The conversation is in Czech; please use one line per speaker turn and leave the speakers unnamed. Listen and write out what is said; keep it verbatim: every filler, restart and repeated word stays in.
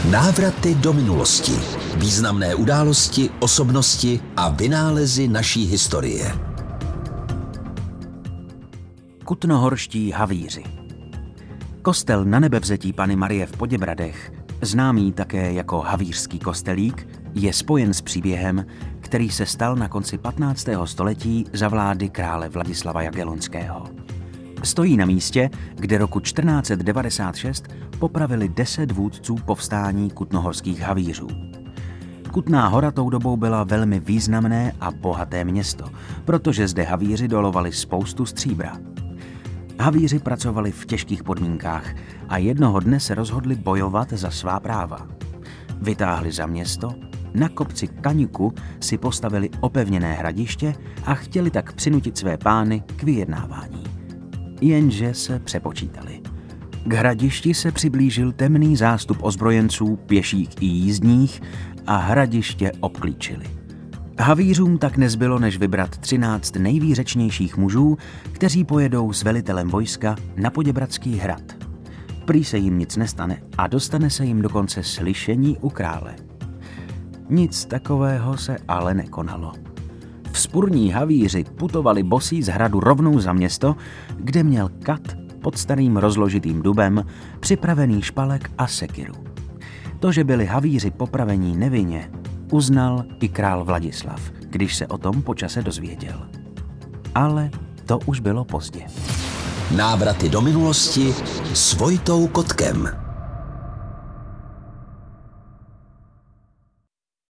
Návraty do minulosti. Významné události, osobnosti a vynálezy naší historie.
Kutnohorští havíři. Kostel Nanebevzetí Panny Marie v Poděbradech, známý také jako Havířský kostelík, je spojen s příběhem, který se stal na konci patnáctého století za vlády krále Vladislava Jagellonského. Stojí na místě, kde roku čtrnáct set devadesát šest popravili deset vůdců povstání kutnohorských havířů. Kutná Hora tou dobou byla velmi významné a bohaté město, protože zde havíři dolovali spoustu stříbra. Havíři pracovali v těžkých podmínkách a jednoho dne se rozhodli bojovat za svá práva. Vytáhli za město, na kopci Kaňku si postavili opevněné hradiště a chtěli tak přinutit své pány k vyjednávání. Jenže se přepočítali. K hradišti se přiblížil temný zástup ozbrojenců, pěších i jízdních a hradiště obklíčili. Havířům tak nezbylo, než vybrat třináct nejvýřečnějších mužů, kteří pojedou s velitelem vojska na Poděbradský hrad. Prý se jim nic nestane a dostane se jim dokonce slyšení u krále. Nic takového se ale nekonalo. Vzpurní havíři putovali bosí z hradu rovnou za město, kde měl kat pod starým rozložitým dubem připravený špalek a sekiru. To, že byli havíři popravení nevinně, uznal i král Vladislav, když se o tom po čase dozvěděl. Ale to už bylo pozdě.
Návraty do minulosti s Vojtou Kotkem.